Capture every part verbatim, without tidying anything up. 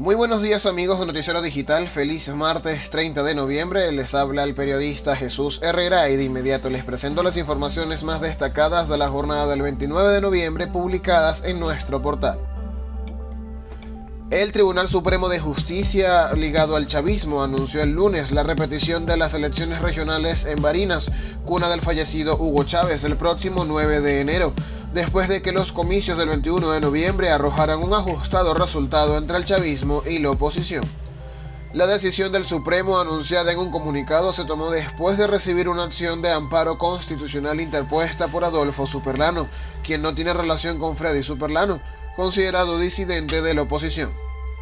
Muy buenos días amigos de Noticiero Digital, feliz martes treinta de noviembre, les habla el periodista Jesús Herrera y de inmediato les presento las informaciones más destacadas de la jornada del veintinueve de noviembre publicadas en nuestro portal. El Tribunal Supremo de Justicia, ligado al chavismo, anunció el lunes la repetición de las elecciones regionales en Barinas, cuna del fallecido Hugo Chávez, el próximo nueve de enero, después de que los comicios del veintiuno de noviembre arrojaran un ajustado resultado entre el chavismo y la oposición. La decisión del Supremo, anunciada en un comunicado, se tomó después de recibir una acción de amparo constitucional interpuesta por Adolfo Superlano, quien no tiene relación con Freddy Superlano, considerado disidente de la oposición.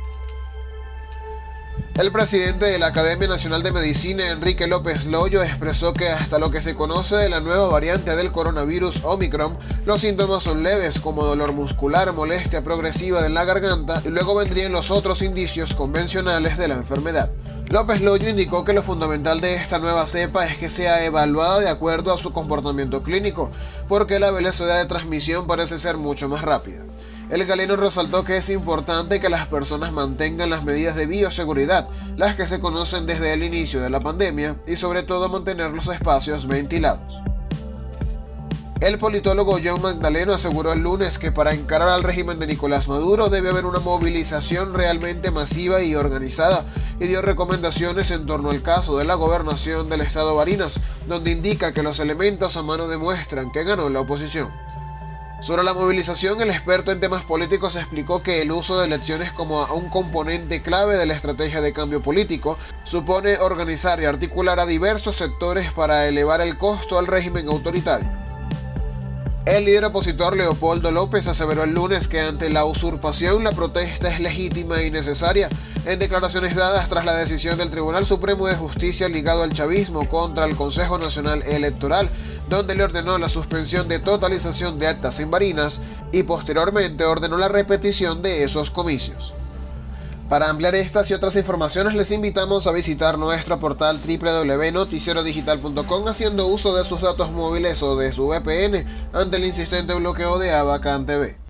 El presidente de la Academia Nacional de Medicina, Enrique López Loyo, expresó que hasta lo que se conoce de la nueva variante del coronavirus Omicron, los síntomas son leves, como dolor muscular, molestia progresiva en la garganta, y luego vendrían los otros indicios convencionales de la enfermedad. López Loyo indicó que lo fundamental de esta nueva cepa es que sea evaluada de acuerdo a su comportamiento clínico, porque la velocidad de transmisión parece ser mucho más rápida. El galeno resaltó que es importante que las personas mantengan las medidas de bioseguridad, las que se conocen desde el inicio de la pandemia, y sobre todo mantener los espacios ventilados. El politólogo John Magdaleno aseguró el lunes que para encarar al régimen de Nicolás Maduro debe haber una movilización realmente masiva y organizada, y dio recomendaciones en torno al caso de la gobernación del estado Barinas, donde indica que los elementos a mano demuestran que ganó la oposición. Sobre la movilización, el experto en temas políticos explicó que el uso de elecciones como un componente clave de la estrategia de cambio político supone organizar y articular a diversos sectores para elevar el costo al régimen autoritario. El líder opositor Leopoldo López aseveró el lunes que ante la usurpación la protesta es legítima y necesaria, en declaraciones dadas tras la decisión del Tribunal Supremo de Justicia ligado al chavismo contra el Consejo Nacional Electoral, donde le ordenó la suspensión de totalización de actas en Barinas y posteriormente ordenó la repetición de esos comicios. Para ampliar estas y otras informaciones les invitamos a visitar nuestro portal doble u doble u doble u punto noticiero digital punto com haciendo uso de sus datos móviles o de su V P N ante el insistente bloqueo de Abacán T V.